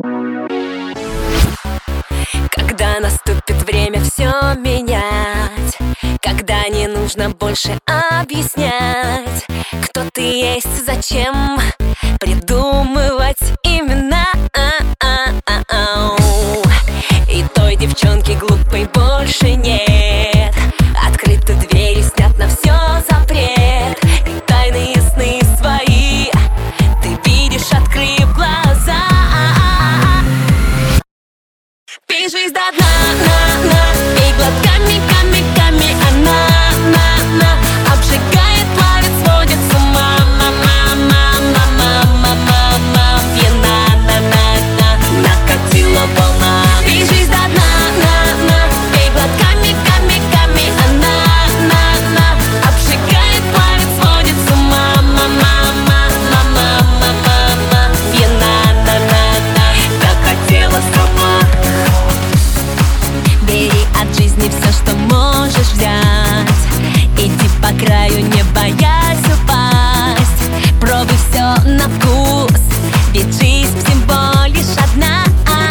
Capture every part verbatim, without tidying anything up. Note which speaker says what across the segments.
Speaker 1: Когда наступит время все менять, когда не нужно больше объяснять, кто ты есть, зачем придумывать имена. И той девчонки глупой больше нет. Открыты двери, снят на все запрет. И тайны ясны свои ты видишь, открыв глаза. Пей жизнь до дна, на, на, пей глотками, ками, ками. Она, на, на, обжигает, плавит, сводит с ума. Мама, мама, мама, мама, пьяна, на, на, на, накатила волна. Пей жизнь до дна, на, на, пей глотками, ками, ками. Она, на, на, обжигает, плавит, сводит с ума. Мама, мама, мама, мама, пьяна, на, на, на, накатила сама. Бери от жизни все, что можешь взять. Иди по краю, не боясь упасть. Пробуй все на вкус, ведь жизнь всего лишь одна.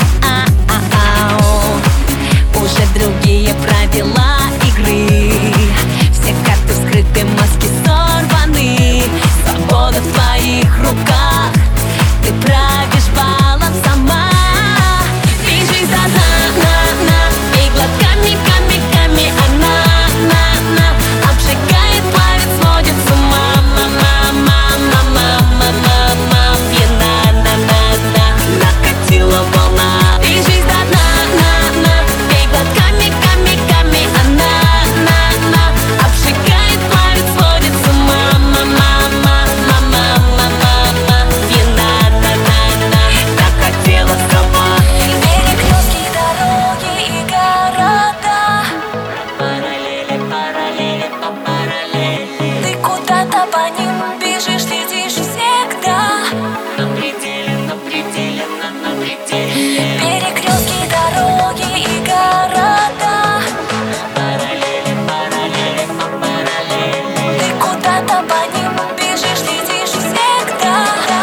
Speaker 1: Уже другие правила игры. Все карты вскрыты, маски сорваны. Свобода в твоих руках, ты правишь балом сама. Пей жизнь до дна, на, на, пей глотками, ками, ками. Она, на, на, обжигает, плавит, сводит с ума. Мама, мама, мама, мама, пьяна, на, на, на, накатила волна. Пей жизнь до дна, на, на, пей глотками, ками, ками. Она, на, на, обжигает, плавит, сводит с ума. Мама, мама, мама, мама, пьяна, на, на, на, накатила сама. Перекрестки, дороги и города, параллели, параллели, по параллели. Ты куда-то по ним бежишь, летишь всегда. На пределе, на пределе, на, на пределе. Перекрестки, дороги и города, параллели, параллели, по параллели. Ты куда-то по ним бежишь, летишь всегда.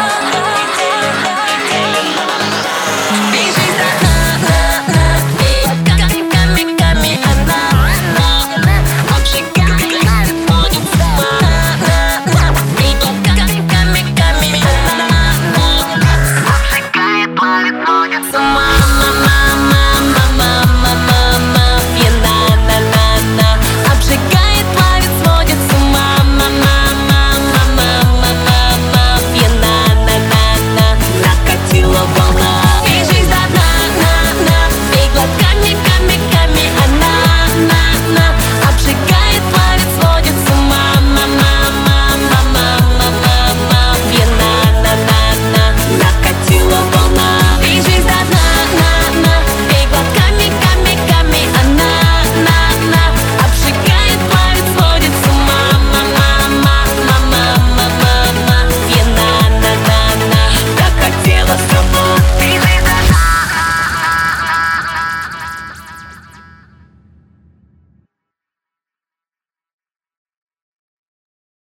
Speaker 1: Пей жизнь до дна, на, на, пей ками, ками, ками. Она, на, на, обжигает, сводит с ума. На, на, пей ками, ками, ками. Она, на, обжигает, плавит, сводит с ума. Мама, мама, мама, мама, пьяна, на, на, на, обжигает, плавит, сводит с ума. Мама, мама, мама, мама, пьяна, на, на, на, накатила волна. Пей жизнь до дна, на, на, пей глотками, ками, ками. Она, на, на, обжигает, плавит, сводит с ума. Мама, мама, мама, мама, пьяна, на, на, на, накатила волна. Пей жизнь до дна, на, на, пей глотками, ками, ками. Она, на, на, обжигает, плавит, сводит с ума. Мама, мама, мама, мама, пьяна, на, на, на, накатила сама.